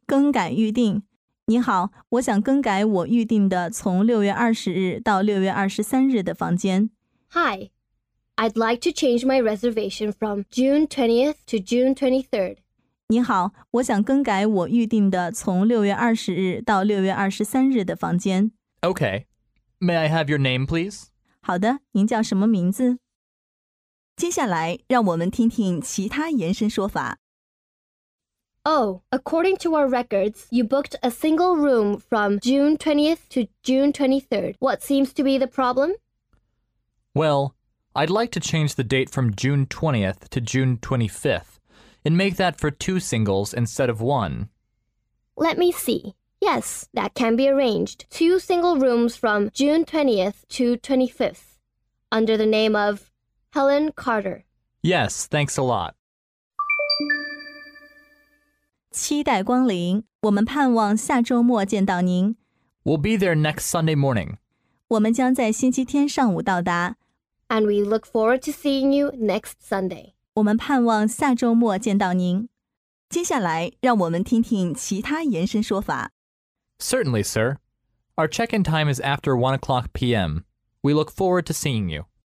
更改预定。你好，我想更改我预定的从6月20日到6月23日的房间。 Hi, I'd like to change my reservation from June 20th to June 23rd. 你好，我想更改我预定的从6月20日到6月23日的房间。 Okay. May I have your name, please? 好的，您叫什么名字？接下来，让我们听听其他延伸说法。 Oh, according to our records, you booked a single room from June 20th to June 23rd. What seems to be the problem? Well, I'd like to change the date from June 20th to June 25th and make that for 2 singles instead of 1. Let me see. Yes, that can be arranged. 2 single rooms from June 20th to 25th, under the name of Helen Carter. Yes, thanks a lot. 期待光临，我们盼望下周末见到您。 We'll be there next Sunday morning. 我们将在星期天上午到达。 And we look forward to seeing you next Sunday. 我们盼望下周末见到您。接下来，让我们听听其他延伸说法。 Certainly, sir. Our check-in time is after 1 o'clock p.m. We look forward to seeing you.